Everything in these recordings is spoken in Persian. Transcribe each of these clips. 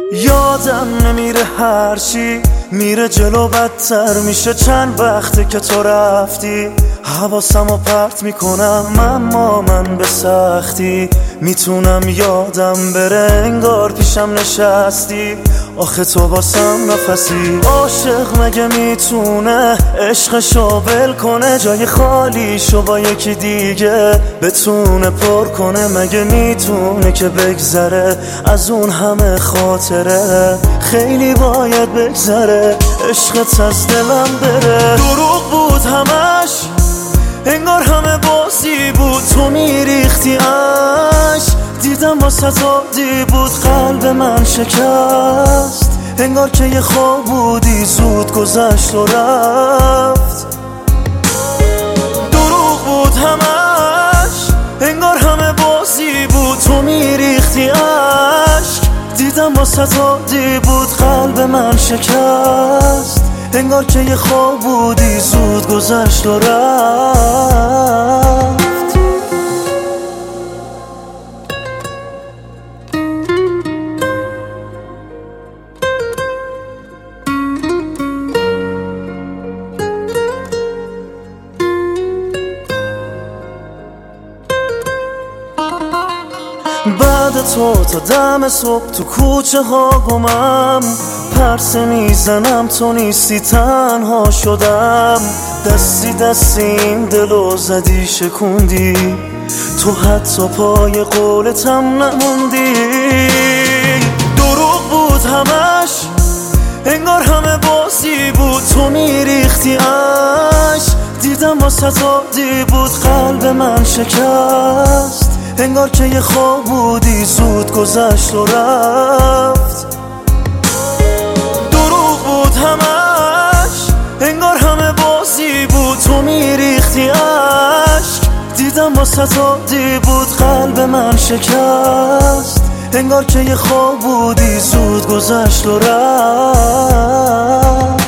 یادم نمیره هرچی میره جلو بدتر میشه. چند وقته که تو رفتی حواسمو پرت میکنم، اما من به سختی میتونم یادم بره. انگار پیشم نشستی آخه تو واسم نفسی. عاشق مگه میتونه عشقشو ول کنه؟ جای خالیشو با یکی دیگه بتونه پر کنه؟ مگه میتونه که بگذره از اون همه خاطره؟ خیلی باید بگذره عشقت از دلم بره. دروغ بود همش، انگار همه بازی بود. تو میریختی عشق، دیدم واسه عادی بود. قلب من شکست، انگار که یه خواب بودی زود گذشت و رفت. دروغ بود همش، انگار همه بازی بود. تو میریختی عشق، دیدم واسه عادی بود. قلب من شکست، انگار که یه خواب بودی زود گذشت و رفت. بعد تو تا دم صبح تو کوچه ها گمم، پرسه میزنم تو نیستی تنها شدم. دستی دستی این دلو زدی شکوندی، تو حتی پای قولتم نموندی. دروغ بود همش، انگار همه بازی بود. تو میریختی عشق، دیدم واسه عادی بود. قلب من شکست، انگار که یه خواب بودی زود گذشت و رفت. دروغ بود همش، انگار همه بازی بود. تو میریختی عشق، دیدم واسه عادی بود. قلب من شکست، انگار که یه خواب بودی زود گذشت و رفت.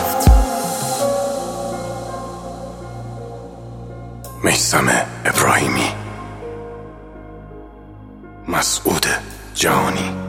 میثم ابراهیمی، مسعود جهانی.